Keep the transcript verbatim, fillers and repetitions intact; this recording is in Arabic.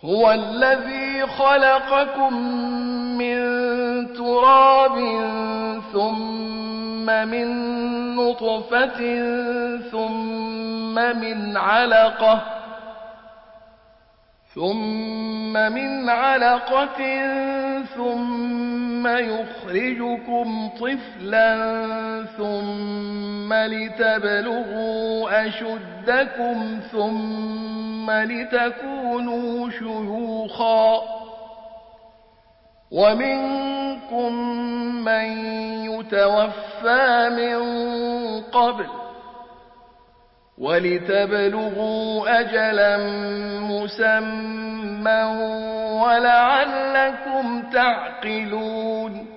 هو الذي خلقكم من تراب ثم من نطفة ثم من علقة ثم من علقة ثم يخرجكم طفلا ثم لتبلغوا أشدكم ثم لتكونوا شيوخا ومنكم من يتوفى من قبل ولتبلغوا أجلا مسمى ولعلكم تعقلون